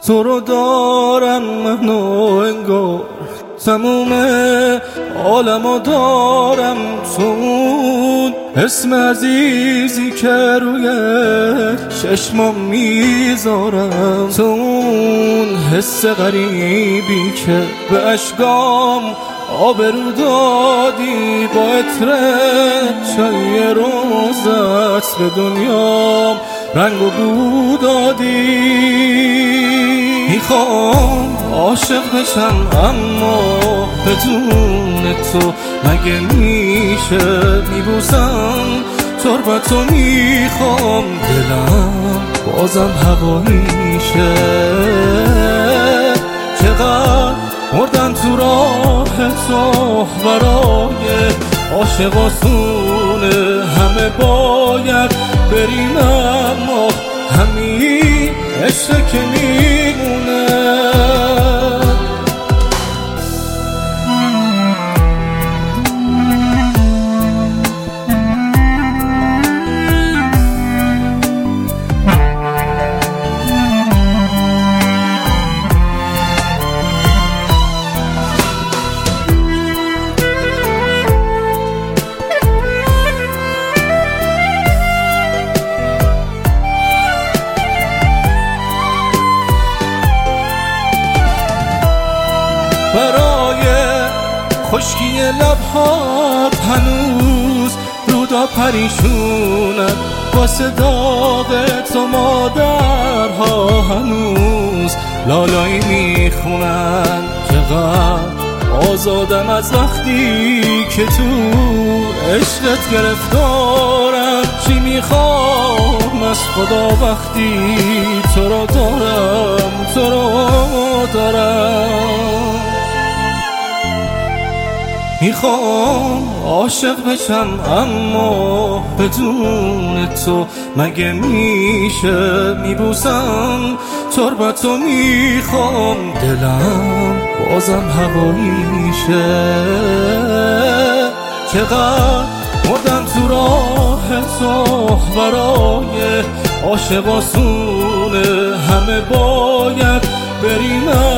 تو رو دارم منو انگار تموم عالمو دارم، تو اون اسم عزیزی که روی چشمام میذارم، تو اون حس غریبی که به اشکام آبرو دادی، با عطر چای روزت به دنیام رنگ و بو دادی. میخوام عاشق بشم اما بدون تو مگه میشه؟ میبوسم تربتو میخوام، دلم بازم هواییشه. چقدر مردن تو راه تو برای عاشق آسونه، همه باید بریم اما همین عشق که میمونه. برای خشکی لبهات هنوز رودا پریشونن، واسه داغ تو مادرها هنوز لالایی میخونن. چقدر آزادم از وقتی که تو عشقت گرفتارم، چی میخوام از خدا وقتی تو رو دارم، تو رو دارم. میخوام عاشق بشم اما بدون تو مگه میشه؟ میبوسم تربتو میخوام، دلم بازم هواییشه. چقدر مردن تو راه تو برای عاشق آسونه، همه باید بریم